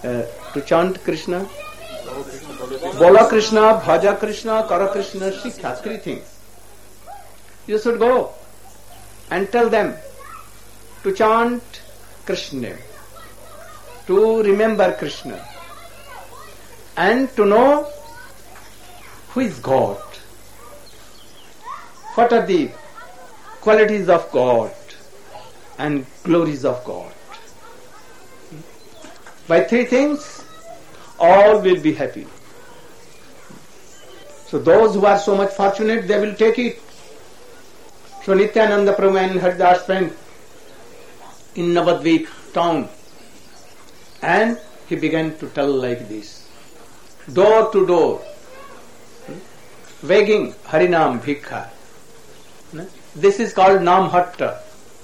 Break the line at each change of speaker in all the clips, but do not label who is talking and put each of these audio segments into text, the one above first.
to chant Krishna. Bola Krishna, Bhaja Krishna, Kara Krishna, Shikha, three things. You should go and tell them to chant Krishna, to remember Krishna, and to know who is God. What are the qualities of God and glories of God? By three things, all will be happy. So those who are so much fortunate, they will take it. So Nityananda Prabhu and Haridas went in Navadvip town, and he began to tell like this, door to door, begging Harinam Bhikha. This is called Namhatta.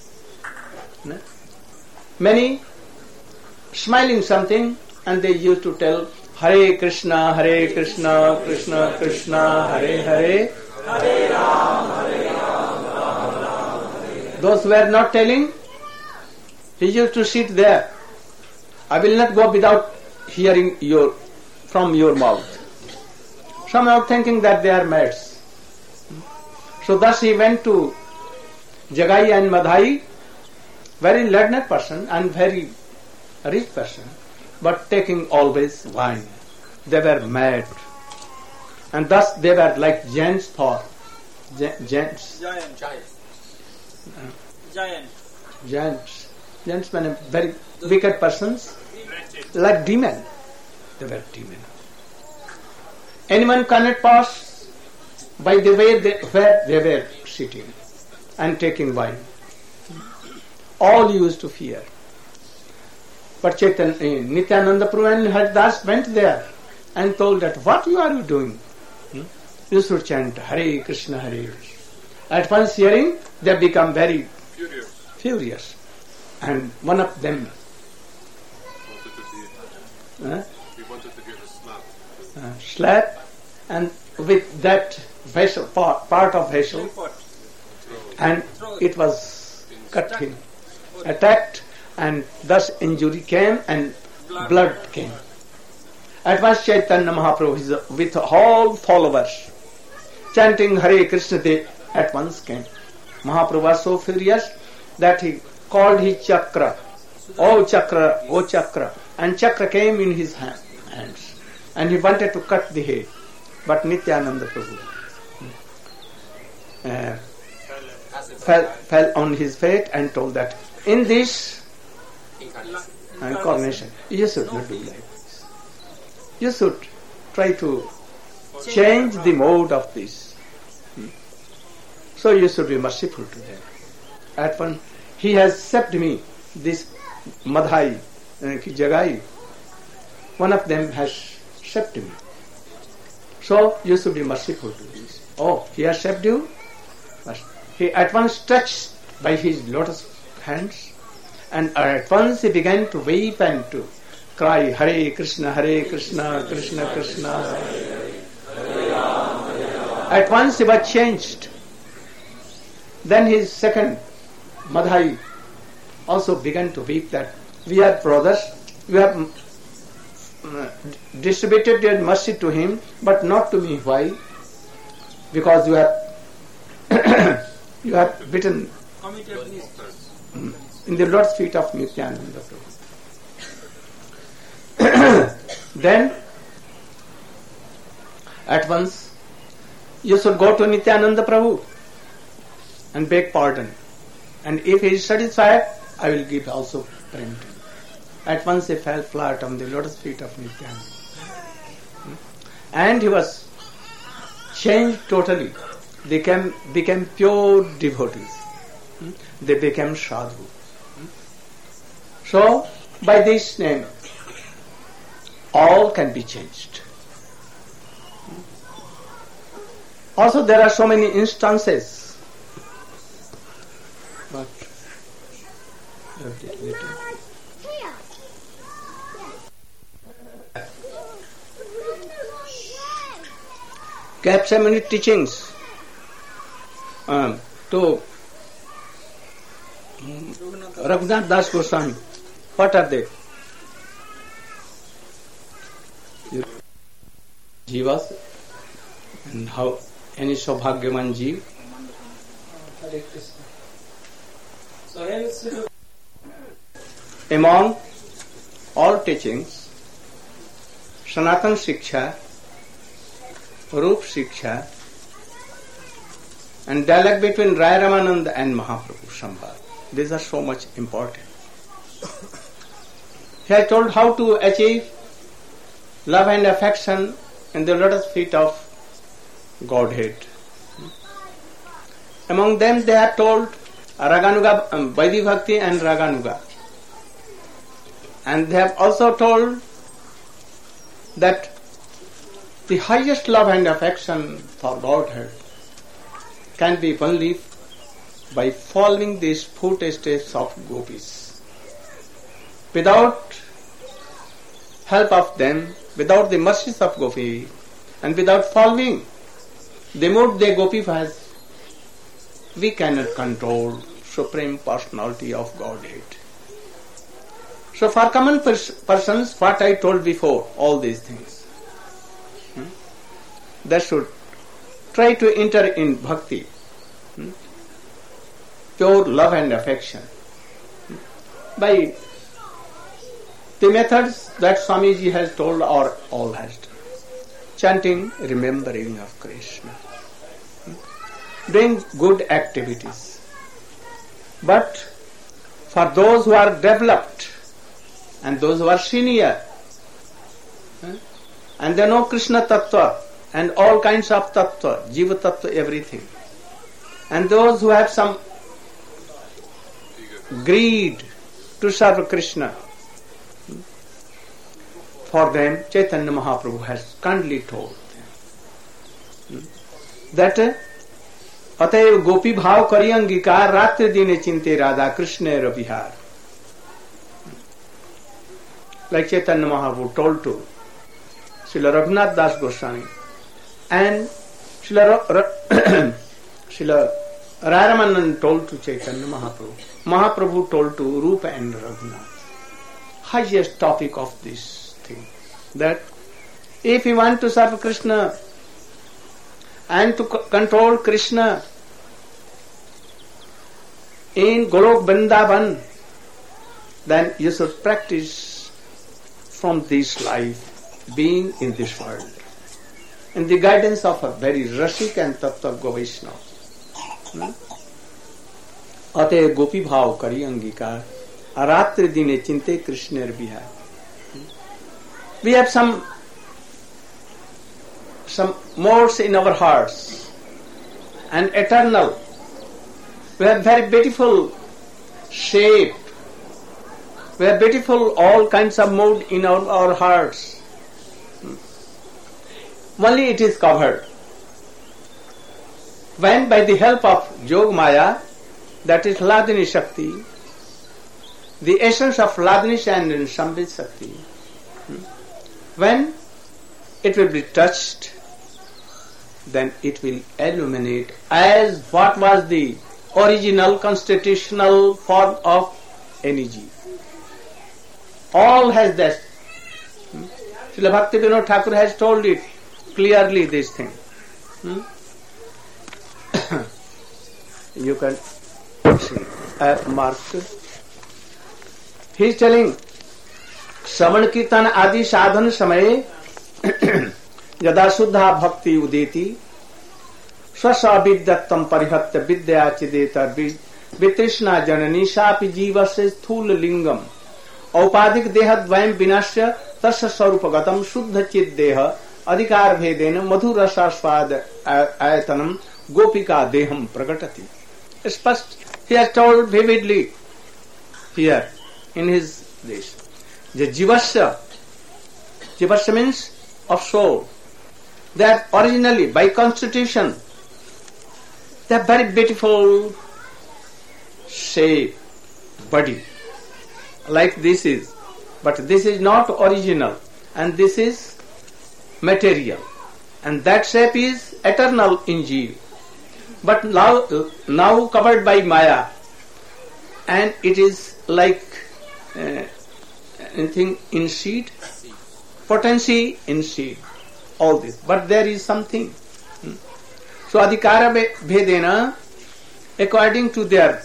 Many smiling something, and they used to tell Hare Krishna, Krishna Krishna, Hare Hare, Hare Ram, Ram Ram, Hare. Those who were not telling, he used to sit there. I will not go without hearing from your mouth. Somehow thinking that they are mates. So thus he went to Jagai and Madhai, very learned person and very rich person, but taking always wine. They were mad. And thus they were like giants for giants. Giants mean very wicked persons, like demon. They were demon. Anyone cannot pass by the way where they were sitting and taking wine. All used to fear. But Nityananda Prabhu and Haridas went there and told that, what are you doing? You should chant Hare Krishna, Hare Krishna. At once hearing, they become very furious. And one of them
he wanted to give a slap.
Slap, and with that vessel, part of vessel, and it was cut him, attacked, and thus injury came and blood came. At once Chaitanya Mahaprabhu with all followers chanting Hare Krishna, they at once came. Mahaprabhu was so furious that he called his chakra, oh chakra, oh chakra, and chakra came in his hands, and he wanted to cut the head, but Nityananda Prabhu fell on his feet and told that in this incarnation you should not do like this. You should try to change the mode of this. So you should be merciful to them. At one, he has saved me, this Madhai, Jagai. One of them has saved me. So you should be merciful to this. Oh, he has saved you? He at once touched by his lotus hands, and at once he began to weep and to cry, Hare Krishna, Krishna Krishna, Hare Hare. At once he was changed. Then his second Madhai also began to weep that we are brothers, we have distributed your mercy to him, but not to me. Why? Because you have you have bitten in the Lord's feet of Nityananda Prabhu. Then at once you should go to Nityananda Prabhu and beg pardon, and if he is satisfied, I will give also pardon. At once he fell flat on the lotus feet of Nityananda, and he was changed totally. They became pure devotees. They became sadhu. So by this name all can be changed. Also there are so many instances, but Gethsemane teachings to Raghunath Das Goswami. What are they? Jivas and how any Saubhagyaman Jeev.
Hare Krishna. So hence,
among all teachings, Sanatana Shiksha, Rup Shiksha, and dialogue between Raya Ramananda and Mahaprabhu Sambhad, these are so much important. He has told how to achieve love and affection in the lotus feet of Godhead. Among them they have told Raganuga, Vaidhi Bhakti and Raganuga. And they have also told that the highest love and affection for Godhead can be only by following these footsteps of gopis. Without help of them, without the mercies of gopi, and without following the mood the gopi has, we cannot control Supreme Personality of Godhead. So for common persons, what I told before, all these things, they should try to enter in bhakti, pure love and affection, by the methods that Swamiji has told or all has done. Chanting, remembering of Krishna, doing good activities. But for those who are developed and those who are senior, and they know Krishna Tattva and all kinds of Tattva, Jiva Tattva, everything, and those who have some greed to serve Krishna, for them Chaitanya Mahaprabhu has kindly told them that अतएव गोपी भाव करी अंगीकार रात्रि दिने चिंते राधा कृष्ण विहार. Like Chaitanya Mahaprabhu told to Srila Raghunath Das Goswami and Srila Raya Ramananda told to Chaitanya Mahaprabhu. Mahaprabhu told to Rupa and Raghunath. Highest topic of this thing, that if you want to serve Krishna and to control Krishna in Golok Vrindavan, then you should practice from this life, being in this world, in the guidance of a very Rasik and Tattva Vaishnava. अतः गोपी भाव करी अंगीकार रात्रि दिने चिंते कृष्णेर विहार. We have some modes in our hearts and eternal. We have very beautiful shape. We have beautiful all kinds of mode in our hearts. Only it is covered when by the help of Yog Maya, that is Hladini Shakti, the essence of Hladini and Sambit Shakti, when it will be touched, then it will illuminate as what was the original constitutional form of energy. All has that. Srila Bhaktivinoda Thakur has told it clearly, this thing. You can see, I have marked. He is telling, Shravan Kirtan Adi Sadhan Samaye Yada Suddha Bhakti Udeti Swasa Vidyattam Parihatya Vidya Chideta Vitrishna Janani Shapi Jivase Thula Lingam Aupadik Dehadvayam Vinasya Tasya Sarupagatam Shuddha Chid Deha Adhikar Bhedena Madhurasa Swad Ayatanam Gopika Deham Pragatati. First, he has told vividly here in his this. The Jivasya means of soul. They are originally, by constitution, they are very beautiful shape, body, like this is. But this is not original, and this is material. And that shape is eternal in Jiva. But now covered by Maya, and it is like anything in seed. potency in seed. All this. But there is something. So adhikara bhedena, according to their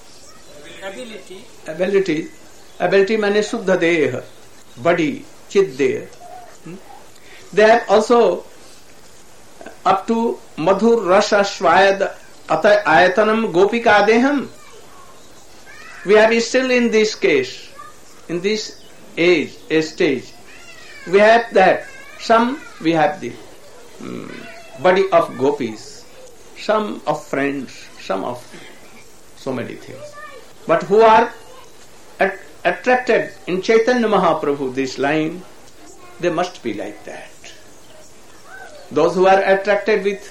ability mane suddha deha, body, chid deha. They are also up to madhur rasa swayad ata ayatanam gopika deham. We have still in this case, in this stage, we have that. Some we have the body of gopis, some of friends, some of so many things. But who are attracted in Chaitanya Mahaprabhu, this line, they must be like that. Those who are attracted with,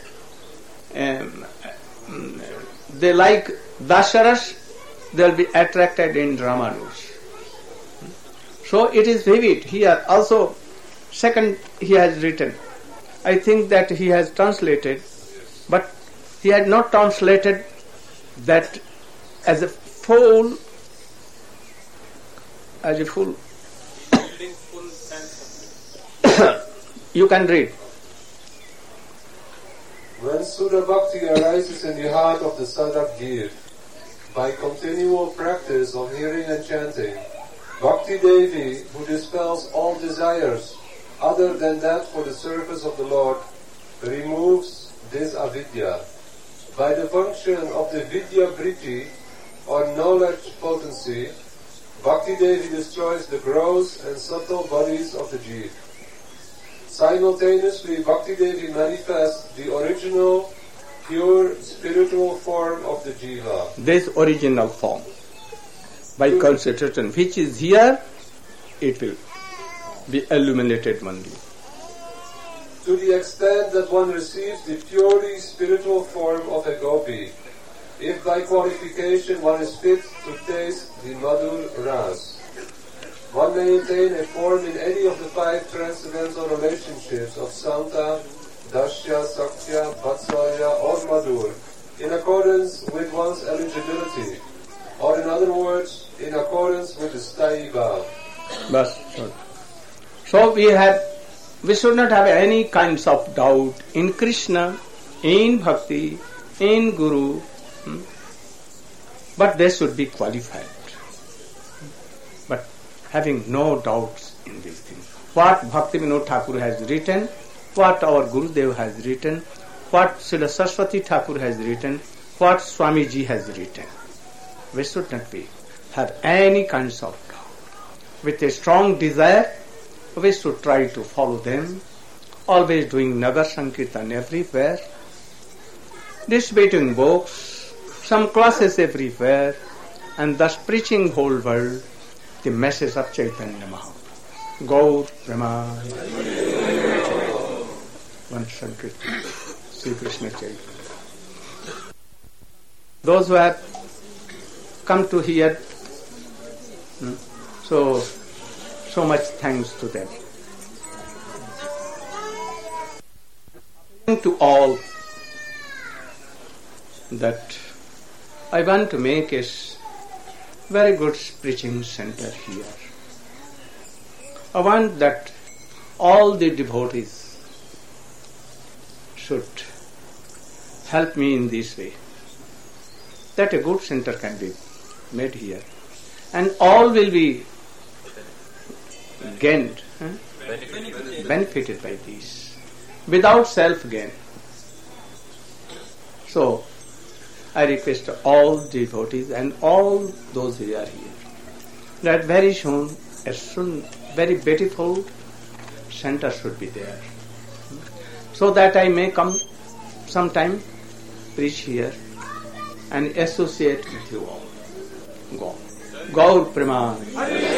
they like Dasaras, they will be attracted in Ramanuj. So it is vivid. Here also, second he has written. I think that he has translated, but he had not translated that as a full. You can read.
When Sudha Bhakti arises in the heart of the Sadhak Gir, by continual practice of hearing and chanting, Bhakti Devi, who dispels all desires other than that for the service of the Lord, removes this avidya. By the function of the Vidya Vritti, or knowledge potency, Bhakti Devi destroys the gross and subtle bodies of the jiva. Simultaneously, Bhakti Devi manifests the original, pure spiritual form of the jiva.
This original form, by concentration, which is here, it will be illuminated only.
To the extent that one receives the purely spiritual form of a gopi, if by qualification one is fit to taste the madhur ras. One may attain a form in any of the 5 transcendental relationships of Santa, Dashya, Saktya, Vatsalya or Madhur in accordance with one's eligibility, or in other words, in accordance with the Sthayi Bhav.
So we should not have any kinds of doubt in Krishna, in Bhakti, in Guru, but they should be qualified. But having no doubts in these things. What Bhaktivinoda Thakur has written, what our Gurudev has written, what Srila Saraswati Thakur has written, what Swamiji has written. We should not have any kinds of doubt. With a strong desire, we should try to follow them, always doing Nagar Sankirtan everywhere, distributing books, some classes everywhere, and thus preaching whole world the message of Chaitanya Mahaprabhu. Gaur Premanand. One Sankirtan, Sri Krishna Chaitanya. Those who have come to hear, so much thanks to them. To all that I want to make a very good preaching center here. I want that all the devotees should help me in this way, that a good center can be made here, and all will be gained, benefited by this, without self-gain. So, I request all devotees and all those who are here that very soon, very beautiful center should be there, so that I may come sometime, preach here, and associate with you all. Gaur Premanand.